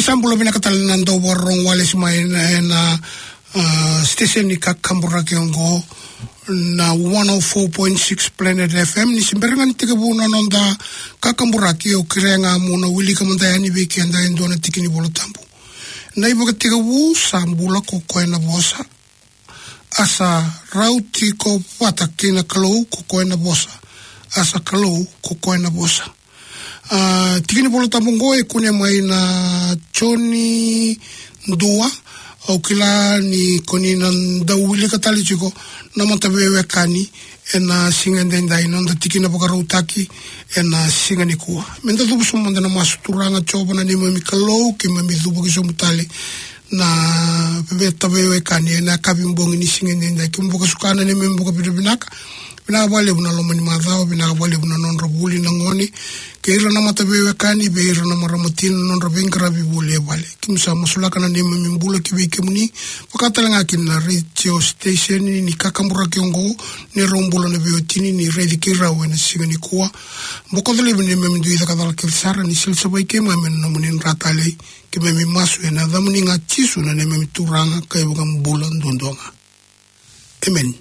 Isambula binakatal do warong walis may na station ni Kakambura Kiongo na 104.6 Planet FM ni simberengan tiga buna nonda Kakambura Kio kirenga muna wili kamandaya ni beki anda endo na tikini bolo tambu na iboga tiga wu sambula ko koena bosa asa rauti ko patakina kalau ko koena bosa asa kalau ko koena bosa tikini bolo tambu ngoe kunya mai na choni ndua au kila ni koni nan dawili katali chiko na montabewe kani ena singa ndendai nonda tikina bokarutaki ena singa ni kuwa menda dubu sumanda na masuturanga chobo na nima mikalo kima midubu kisomutali na betabewe kani ena kabimbongi ni singa ndendai kimboka sukana ni memboka bidubinaka binaka bale buna loma ni madhao binaka bale buna nonra buli na ngoni keira na matabewe kani beira na maramutina nonra bingara bibule bale kimsa masulaka na nima mimbula kibike muni pakatalanga kina radio station ni Kakambura Kiongo ni rombula na biotini ni ready kira wena singa ni kuwa mbokodole bine memindu ida kadala kirsara ni silsa baike mamen na munin ratale kimemi masu ena dhamuni nga chisu na neme mituranga kaibuka mbula ndondonga amen.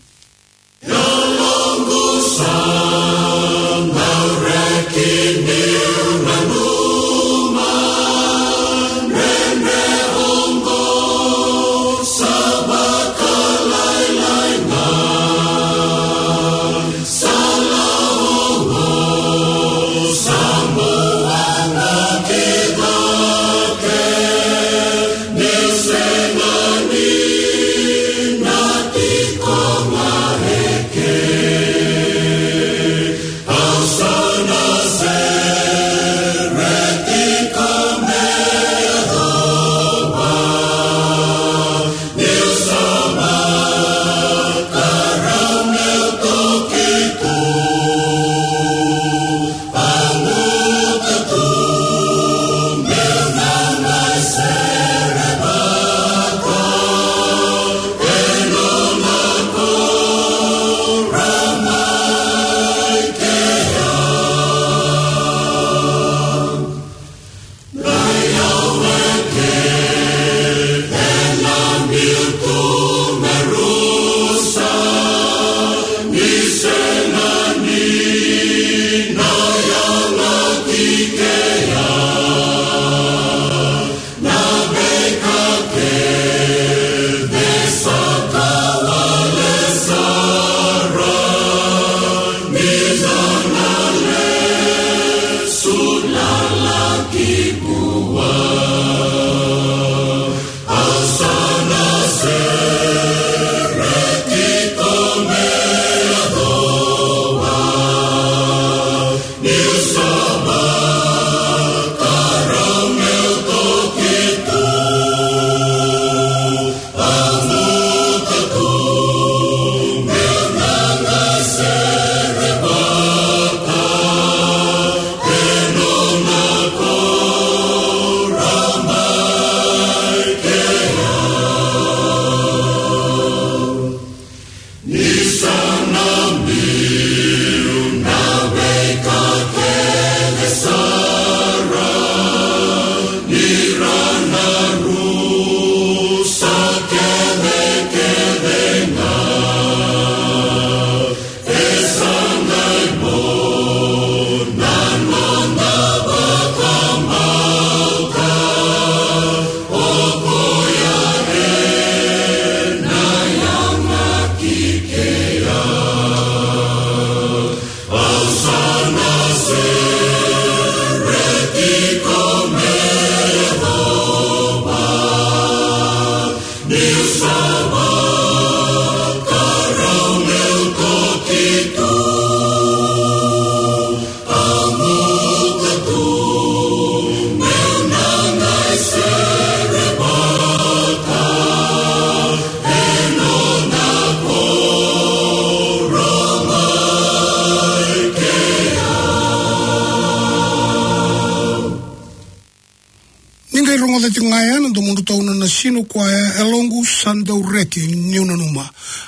Ngayan do mundo tau na sino kwa elongu sandau reki niuna numa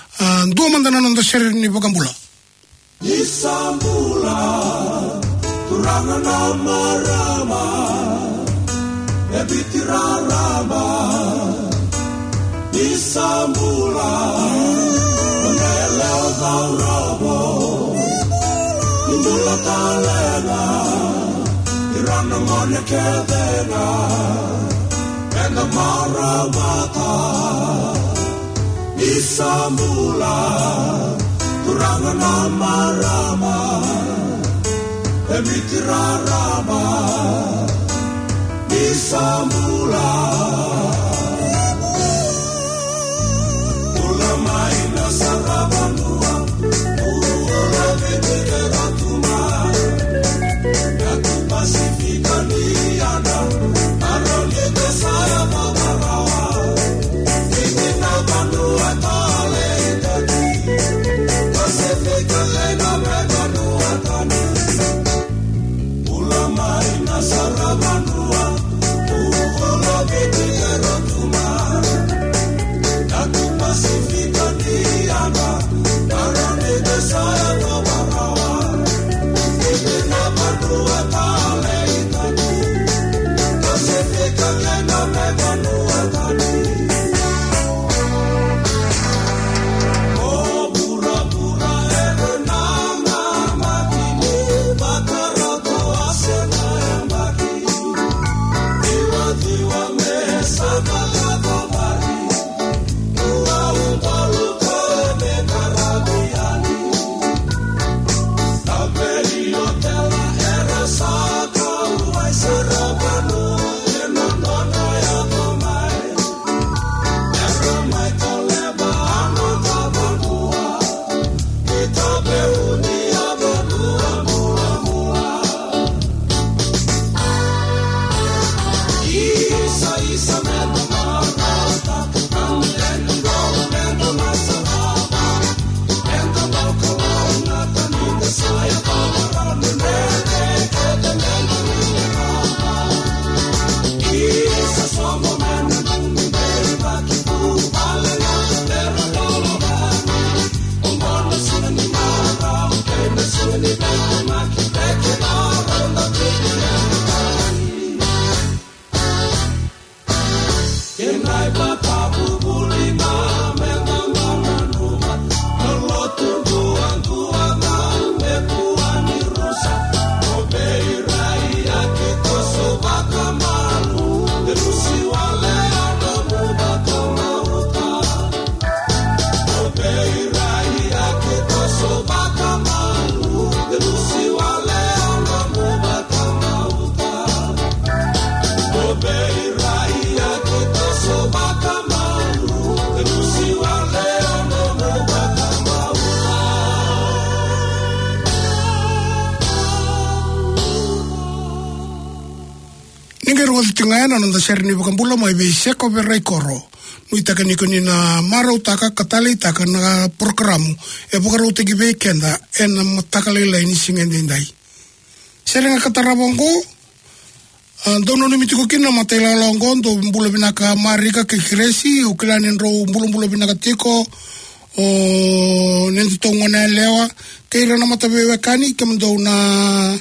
do mandana nanda sere ni Bakambula Isambula turanga na marama ebitirarama isambula meneleo gaurabo indula talena irana mone kedena enda maramata isambula turangana marama ebitirarama isambula ulamai na sarabanua ula veteratuma yatu pasifika niana arolete saya babarawa itina banua tale itati pasifika lena mebanua tani ulamai na sarabanua Tingaena nanda serni bakambula mai be seko berai koro nui taka nikoni na marau taka katali taka na programu e bukaru teki be kenda e na mataka leila ini singendindai serenga katarabongo dono ni mitiko kina matela longo ndo mbula binaka marika ke kiresi ukilani nro mbula binaka tiko o nendo tongona lewa keira na matabewe kani kemdo na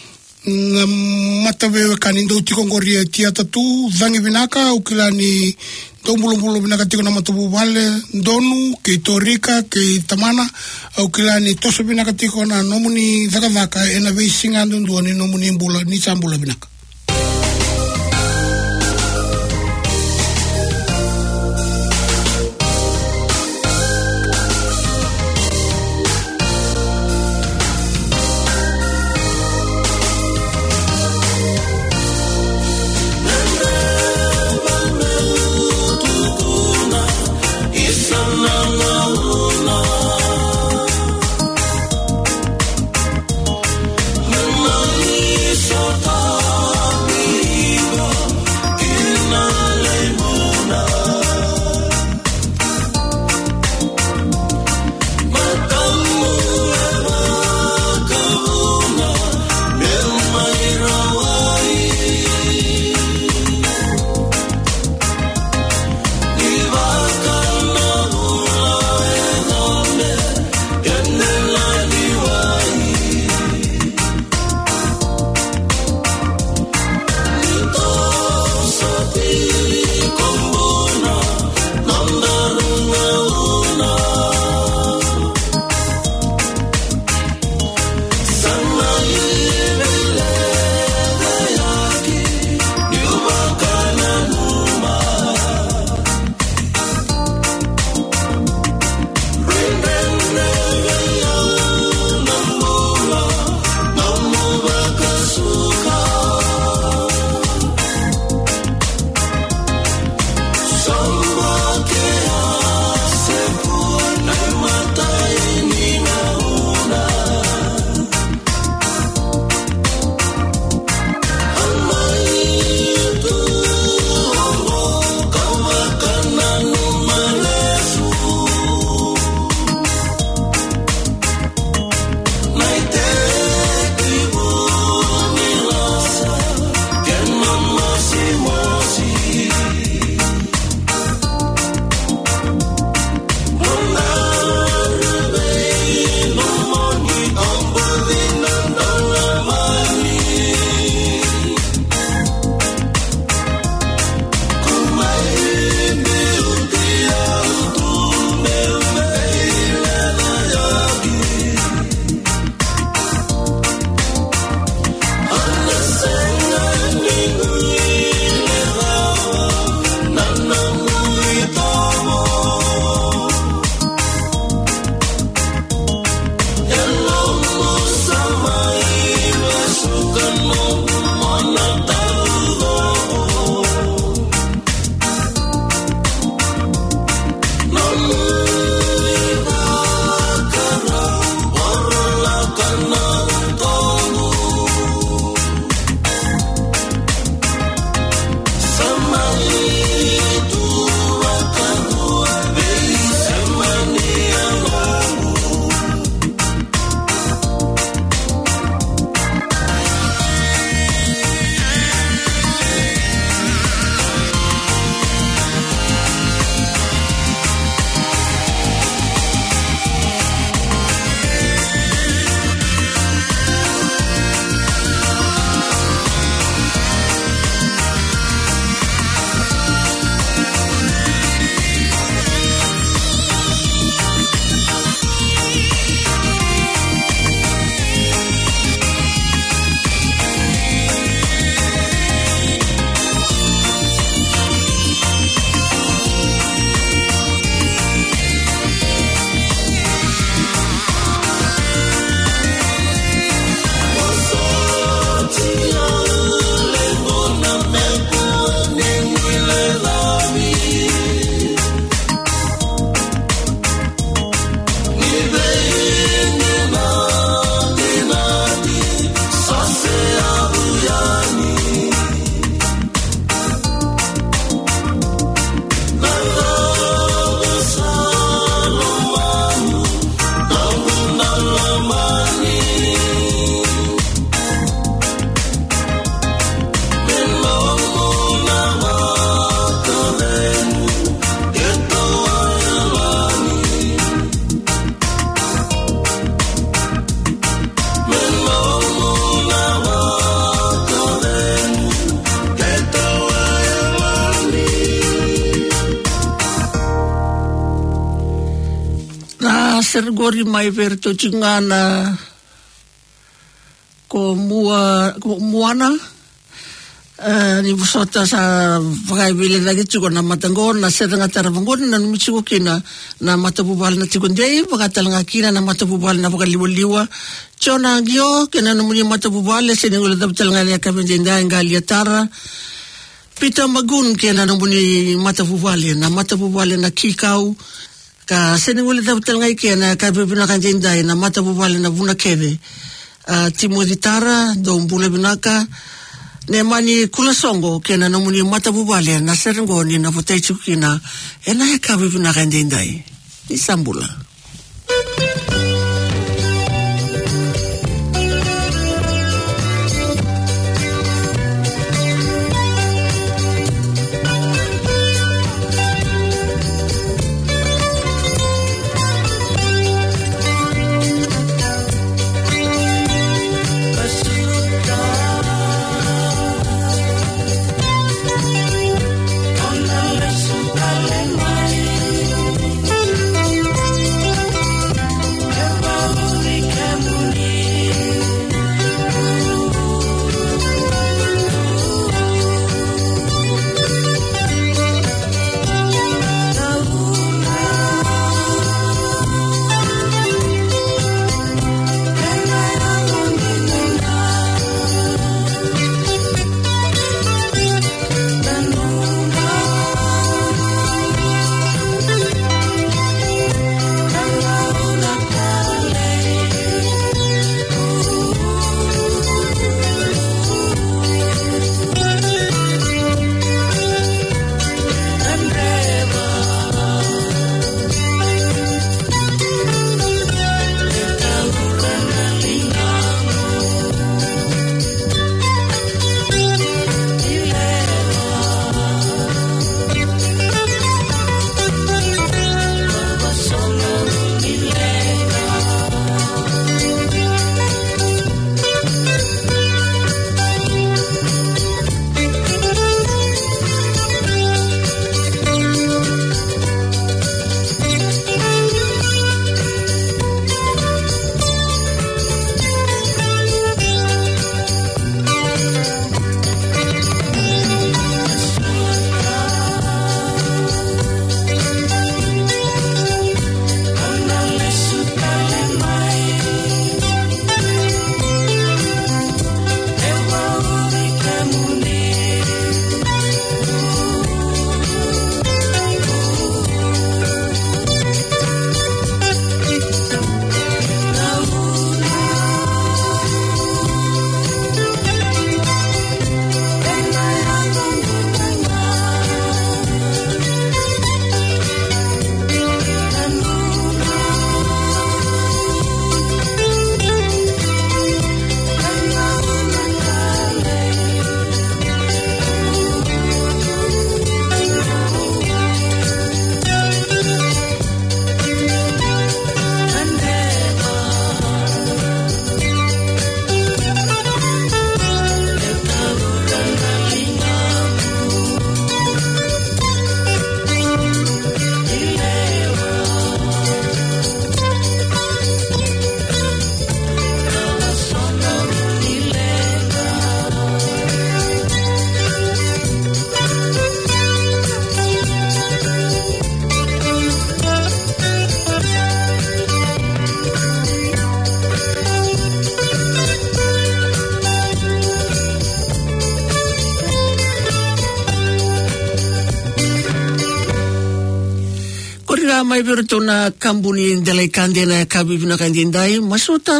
matabewe kani ndo tiko ngoria tia tatu zangi binaka ukilani ndo mbulu binaka tiko na matabu vale ndonu ke torika ke tamana ukilani toso binaka tiko na nomuni vaka ena vei singa ndo ni nomuni mbula ni chambula binaka Sota sergori mai verto chingana ko muana ni busota sa vile lagi chuko na matango na seranga taravangor na numichuko kina na matabubal na tikundei pagatalanga kina na matabubal na pagaliwaliwa chona gyo kina numuni matabubal seningula dabtalanga ya kabinda ngali tara pita magun kina numuni matabubal na kikau ka seningula dabtalanga kina kabibina kanjenda na matabubal na vuna keve timoditara do mbula binaka ne mani kula songo kena nomuni matabubale na serengoni na potaichu kina ena hekabi vina kandendai ni sambula Mai verto na kambuni ndelai kandena kabibina kandendai masuta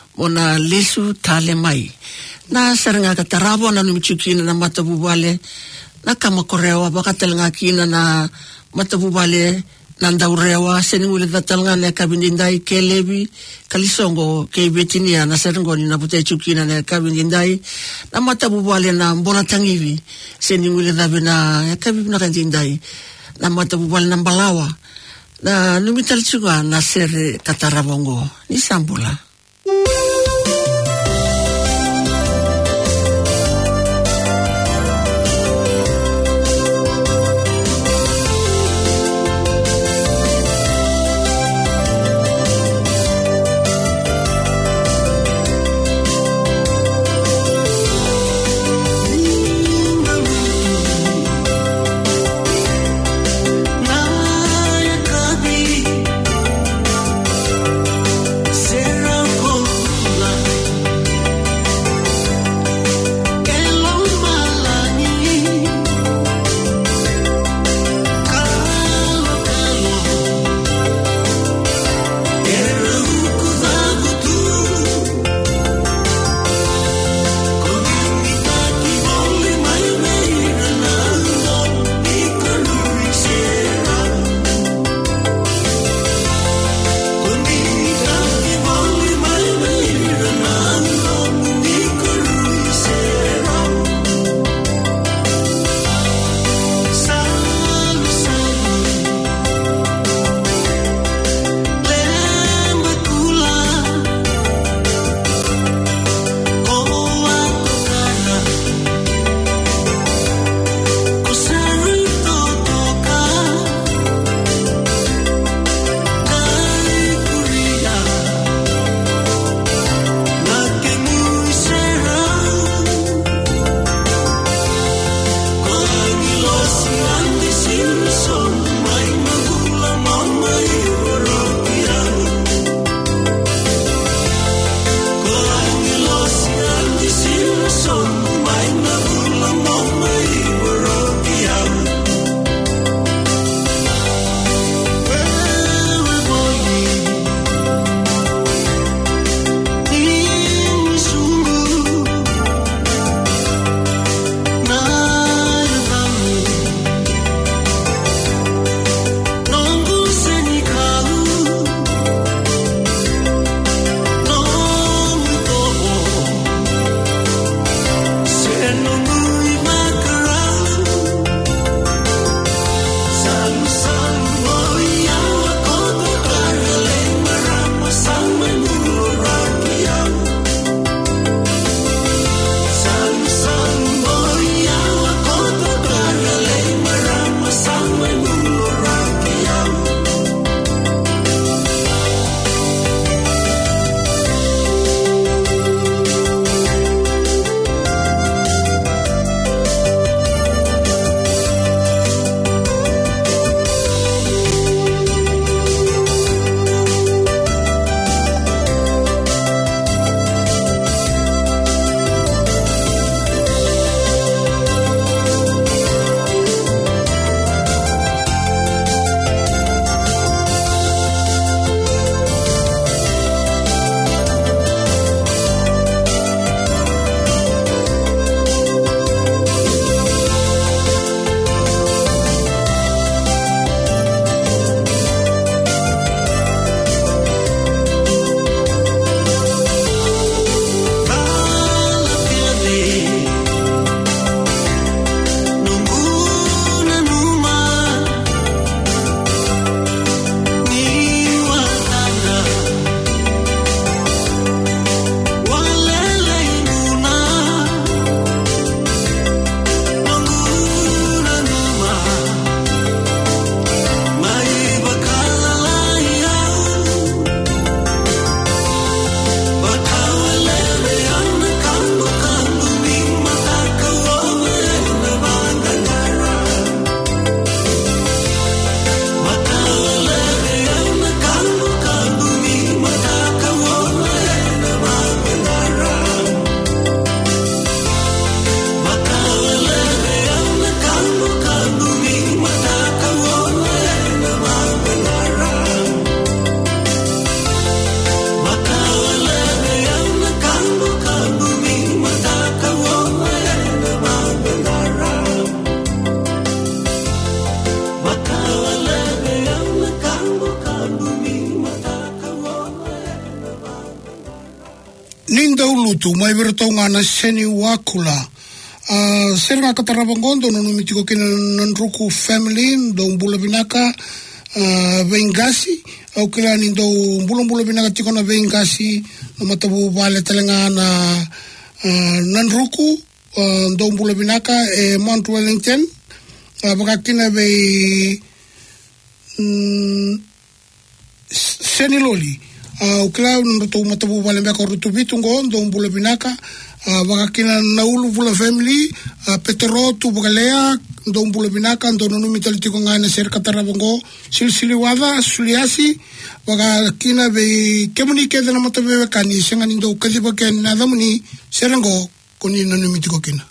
ona lesu tale mai na saranga katarabo na numichukina na matabubale na kamakorewa bakatelanga kina na matabubale na ndaurewa seningule datalanga na kabindindai kelebi kalisongo kebetinia na serengoni na putaichukina na kabindindai na matabubale na mbona tangivi seningule dabina kabibina kandendai na matabubale na mbalawa na numital juga na sere katarabongo ni sambula. tu mai verto ngana seni wakula. Serga katarabangondo no mitiko kina nanruku family do umbula binaka Vengasi au kila ni do umbula binaka tiko na Vengasi no matabu vale talenga na nanruku do umbula binaka Mount Wellington bakakina be Seniloli ukila ndo matabu vale mbeka rutubitungo do umbula binaka bakakina naulu bula family petero tu bagalea ndo umbula binaka ndo nonu mitalitiko ngana serka tarabongo silsili wada suliasi bakakina be kemunike dana matabe kani sengani ndo kadiba ken nadamuni serengo koni nonu mitiko kina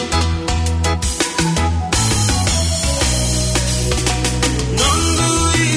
Nondu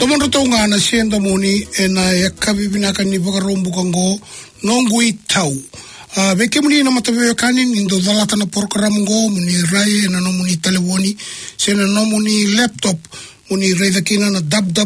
Tomondo tonga na siendo moni ena yakabi binaka ni bagarombu kango nongui tau. Beke muni na matabe kani nindo dalata na program go muni rai ena no muni telefoni sena no muni laptop muni reida kina na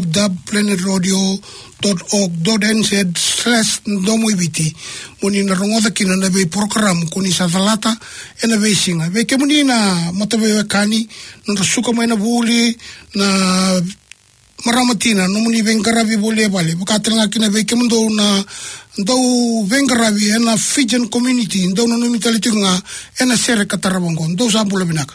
www.planetradio.org.nz/ndomuibiti muni na rongoda kina na be program kuni sa dalata ena be singa. Beke muni na matabe kani na suka mai na buli na maramatina no muni vengaravi bole bale bukatanga kina beke mundo na ndau vengaravi ena Fijian community ndau no mitalitunga ena sere katarabongo ndau sambula binaka.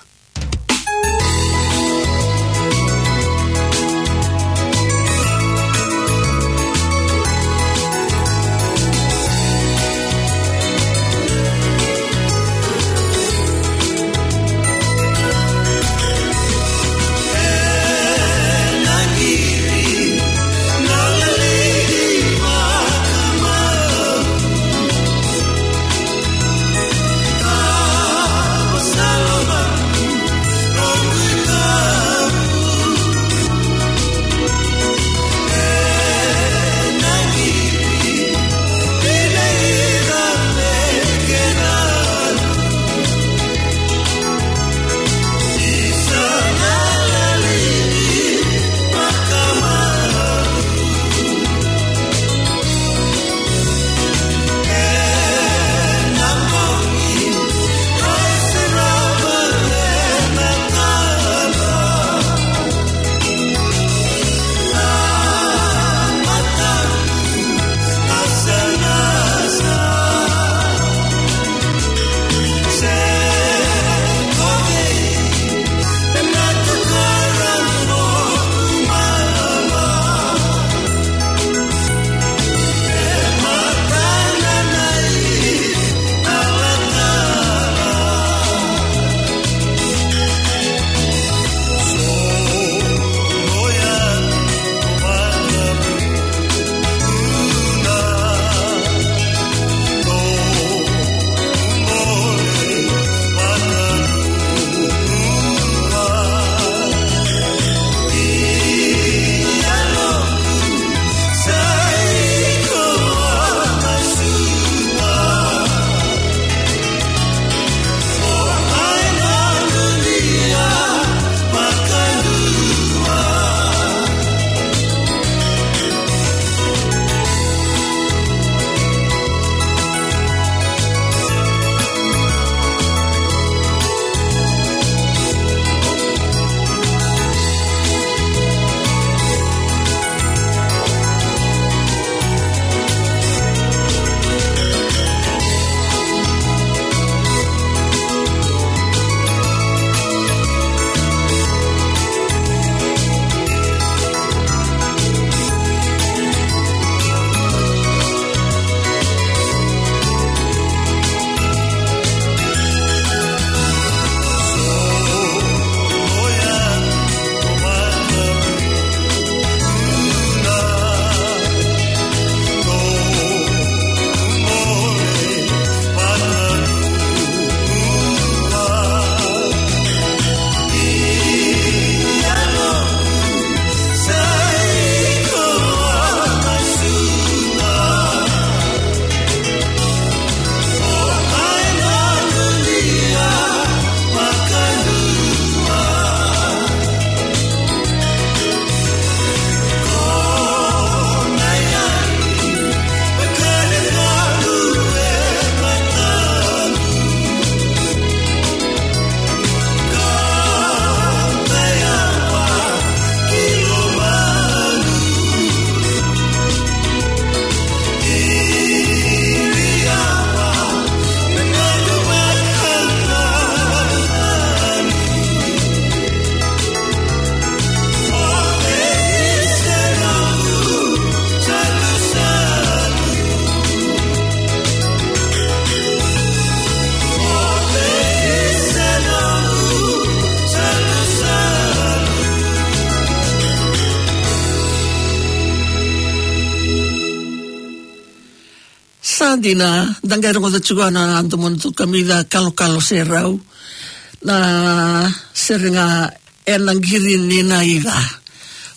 Dina dangairong o tsuana andomon tu kamida kalo serau na seringa enangiri ni na ida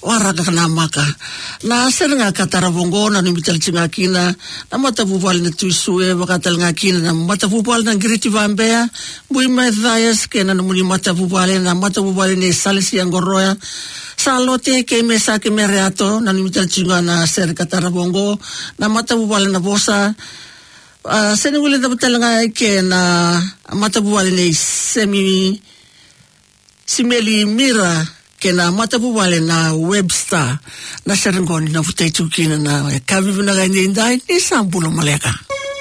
waraka na maka na serenga kataravongo na nimital chinga kina na matavuvali na tuisue wakatal nga kina na matavuvali na ngiriti vambea bui maithayas kena na muni matavuvali ne salisi angoroya salote ke mesa ke mereato na nimital chinga na ser kataravongo na matavuvali na bosa sene wile da betalanga ke na matavuvali ne simeli mira kena matavuvale na Webster na serengoni na futaitukina na kavivu na gaindai ni sampulo maleka.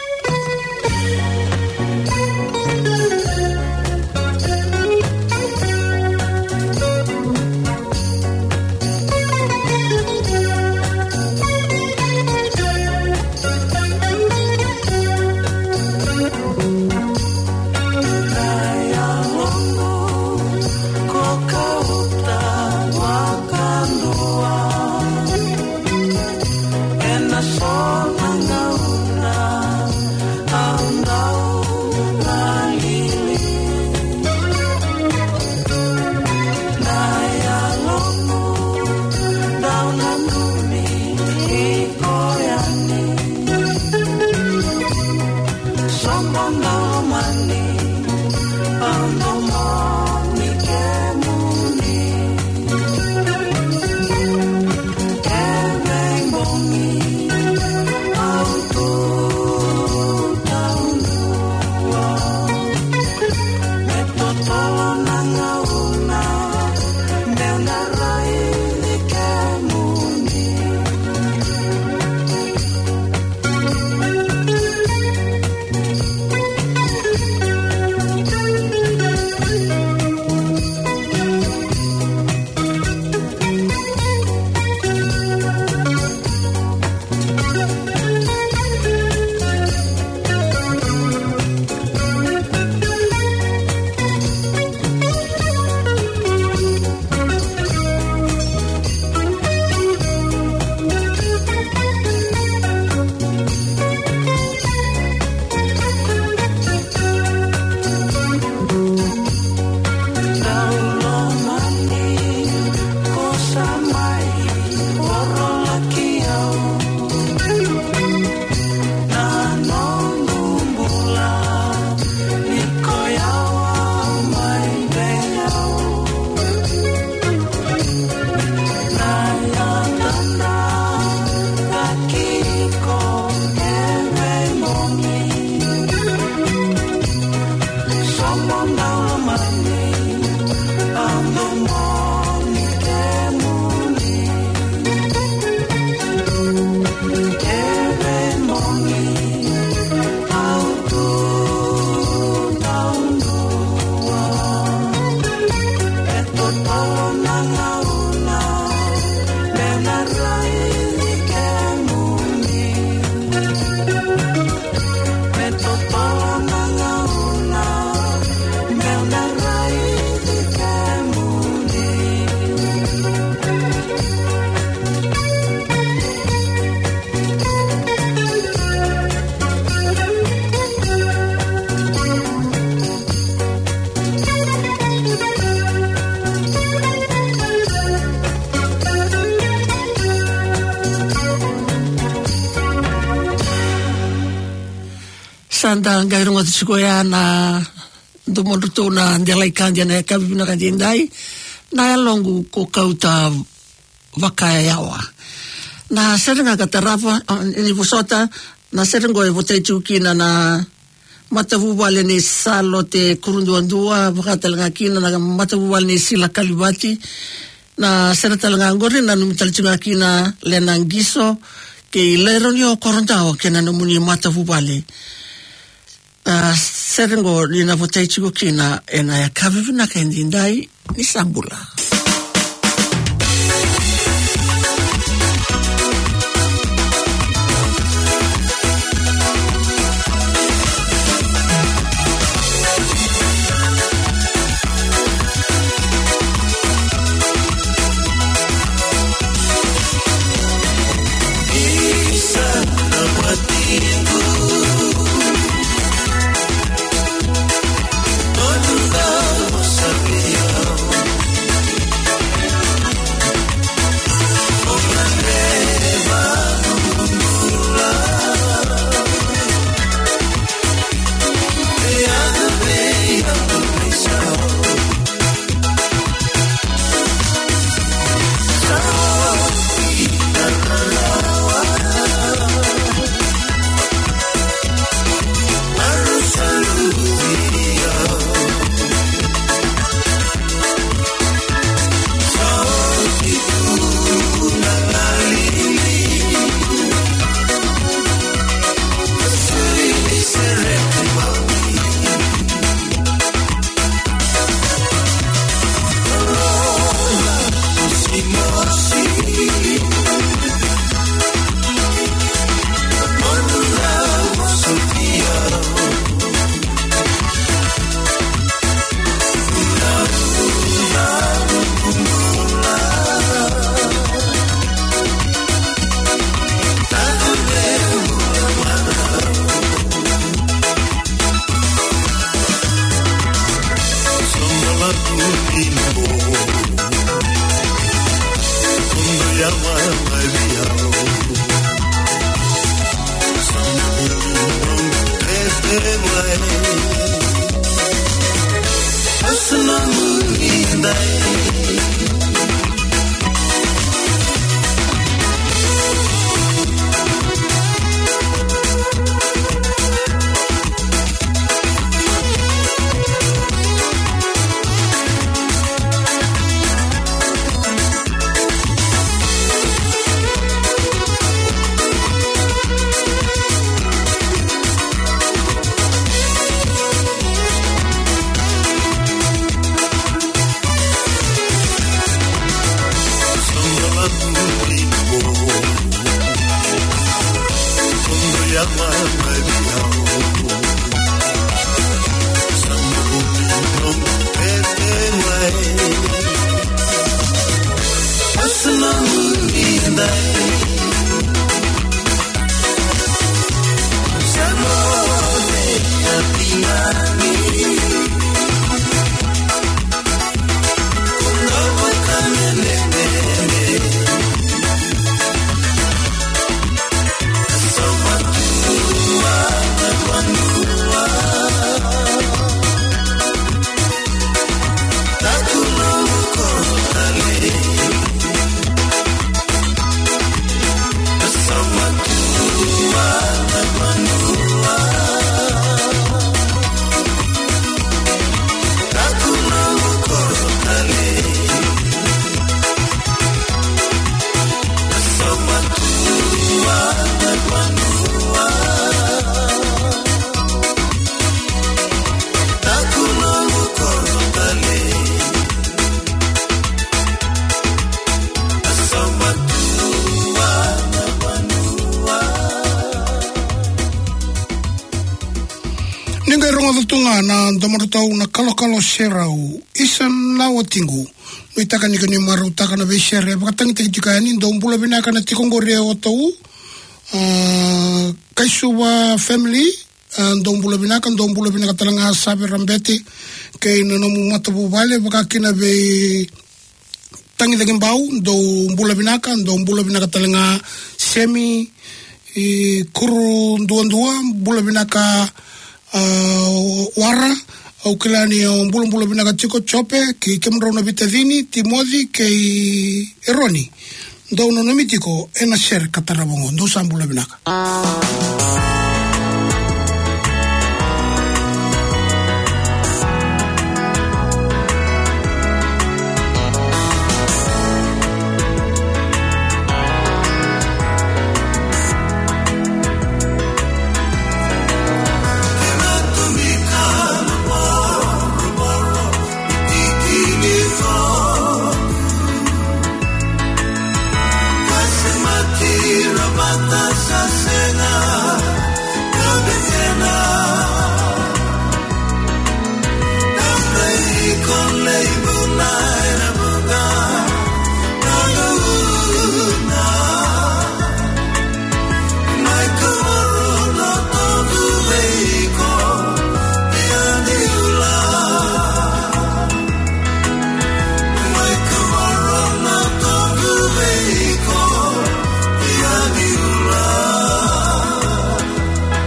Sanda ngairunga tsikoya na dumoruto na ndelai kandia na kabibina kandia ndai na longu ko kauta vakaya yawa na serenga katarafa ni vusota na serengo e votaitukina na matavuvale ni salote kurunduandua vakatalanga kina na matavuvale ni sila kalibati na seretalanga ngori na numitalchunga kina lenangiso ke lero ni okorondao kena namuni matavuvale serengo nina votaichuko kina ena ya kavivina kendindai ni sambula. Whakawatunga na domarutau na kalokalo serau isa na watingu. Nui taka nika ni maru taka na veisere. Wakatangi teki tika yani ndo umbula binaka na tikongore o tau. Kaisuwa family. Ndo umbula binaka talanga sabe rambete. Kei nanomu matapu vale. Wakakina ve tangi teki mbau. Ndo umbula binaka talanga semi. Kuru ndua bula binaka wara au kilani mbula binaka tiko chope ki kemrona vitadini timodhi ke eroni ndo nonomitiko ena ser katarabongo ndo sambula binaka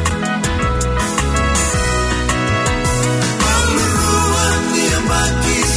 Kisah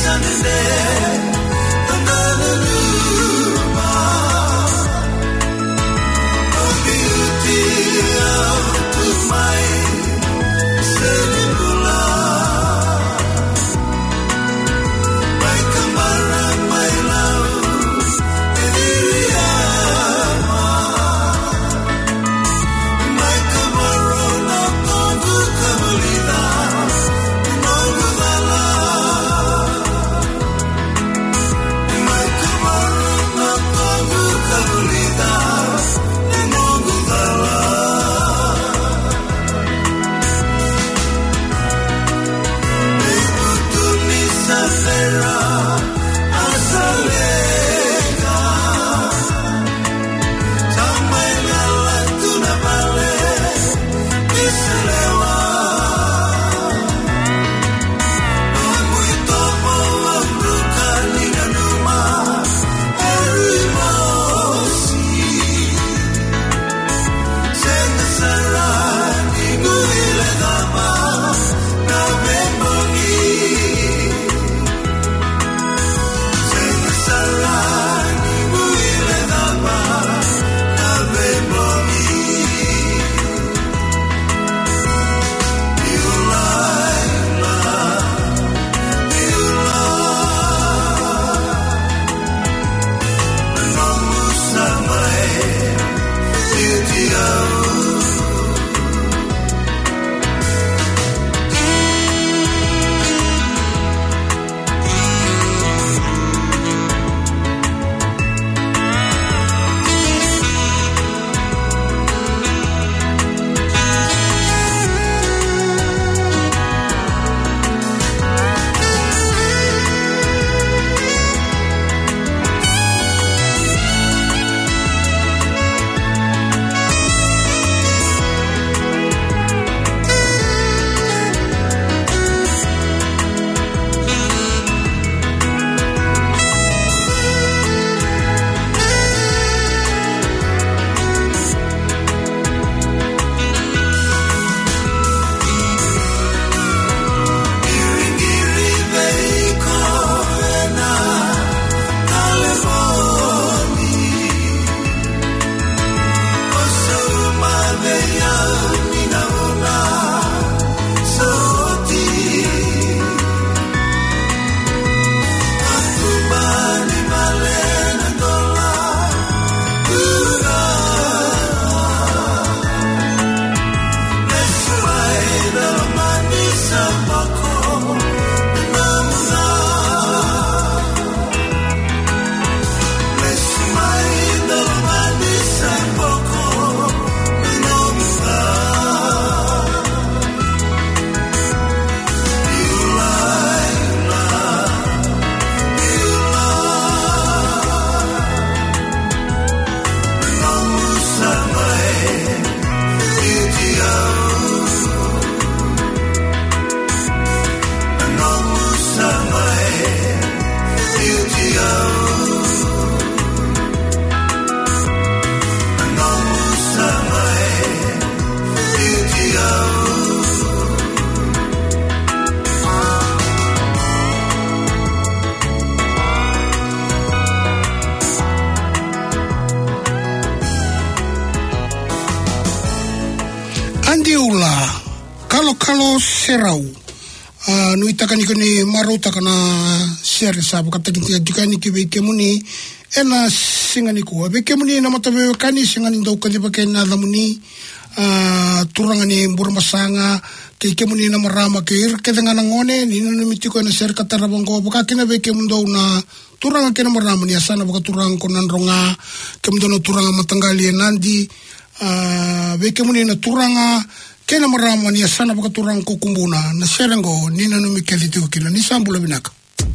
kalo serau. Nui takani kani maro takana sere sabu katakinti adikani ki veke muni ena singani ko. Veke muni na matabe kani singani ndau kadiba kena damuni turangani burmasanga ke muni na marama ke ir ke dengan ngone ni no mitiko na ser katarabango baka kena veke mundo na turanga kena marama ni asana baka turang konan ronga ke mundo na turanga matanggali nandi veke muni na turanga kena marama ni asana baka turang ko kumbuna na serengo ni no mikeli tu kila ni sambula binaka.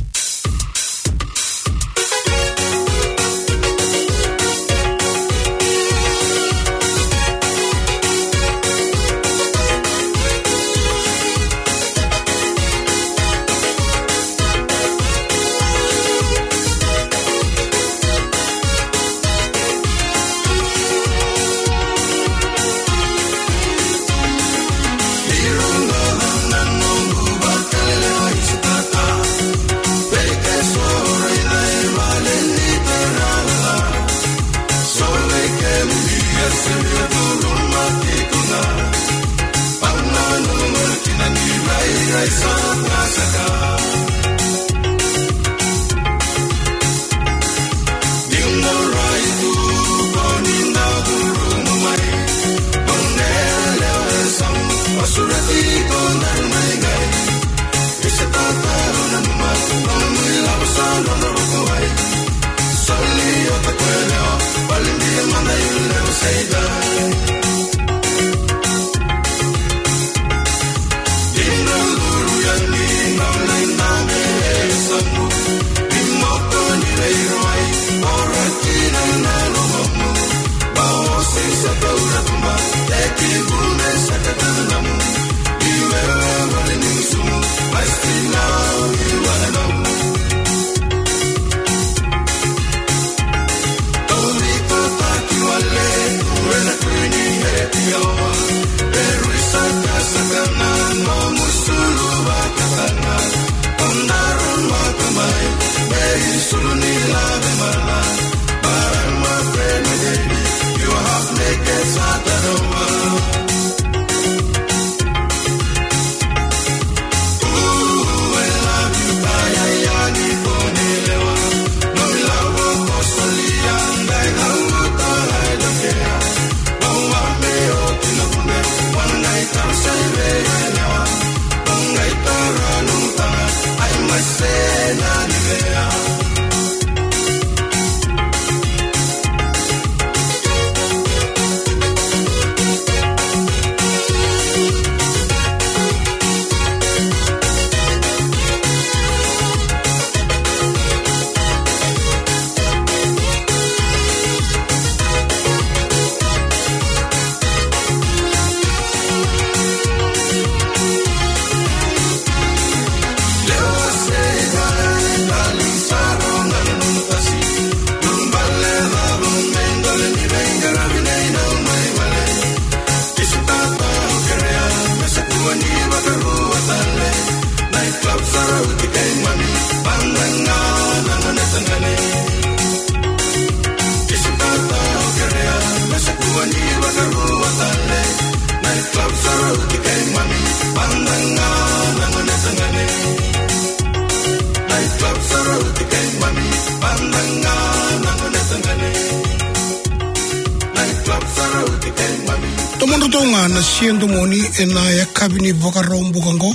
Siendo moni ena ya kabini vokaro mbukango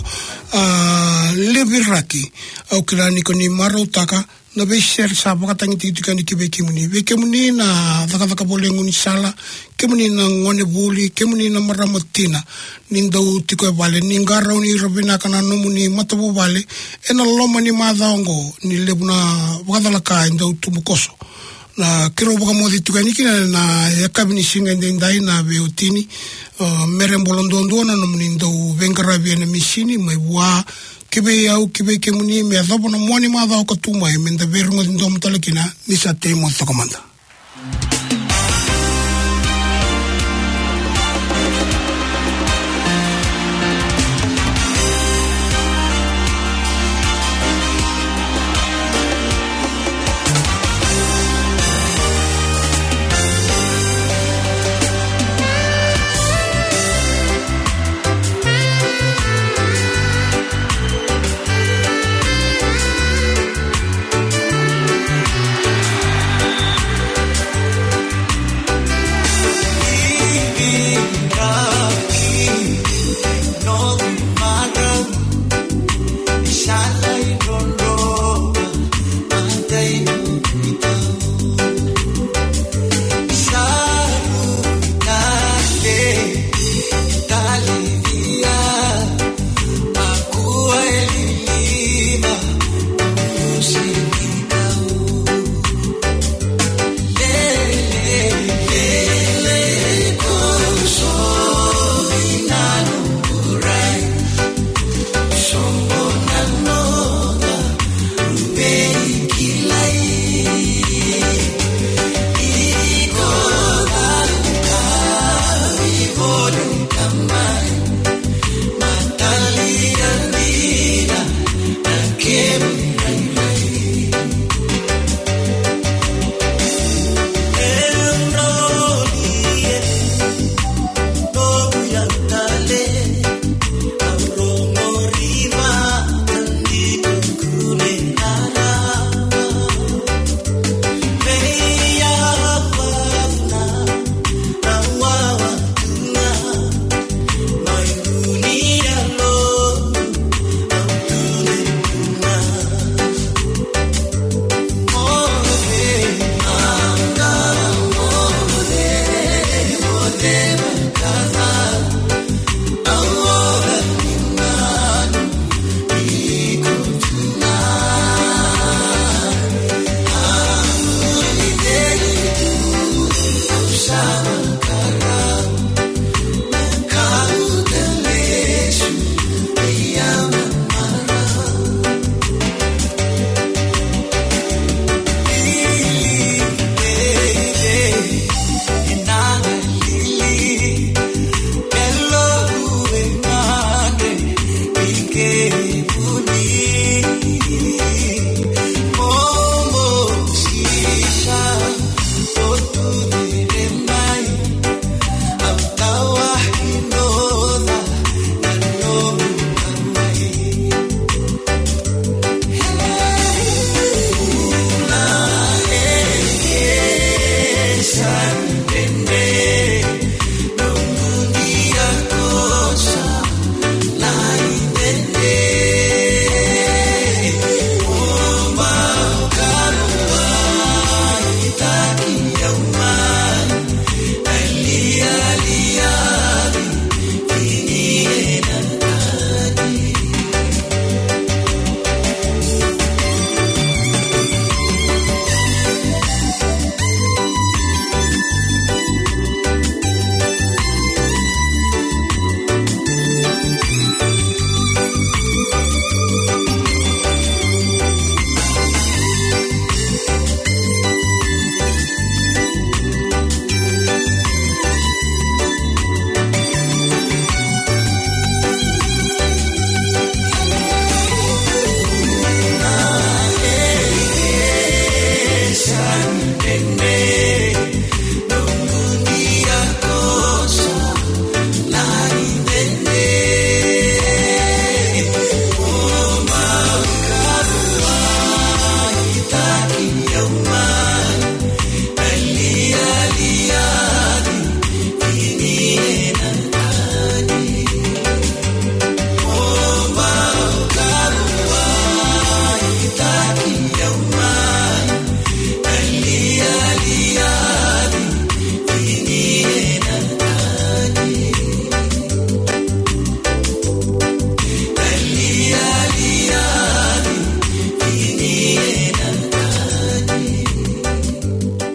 lebiraki au kilani koni maro taka na be share sa bakatangi tikani kibekimuni na vaka bolenguni sala kemuni na ngone buli kemuni na maramotina nindo tiko vale ningaro ni robina kana nomuni matabu vale ena loma ni madongo ni lebuna vakadala ka ndo tumukoso na kero boka modi tukani kina na ya kabini singa ndai na beotini merembolondo na munindo vengarabi na misini mai wa kibe au kibe kemuni me adabo na mwani madao katuma menda verungo ndo mtalakina ni sa temo tokomanda.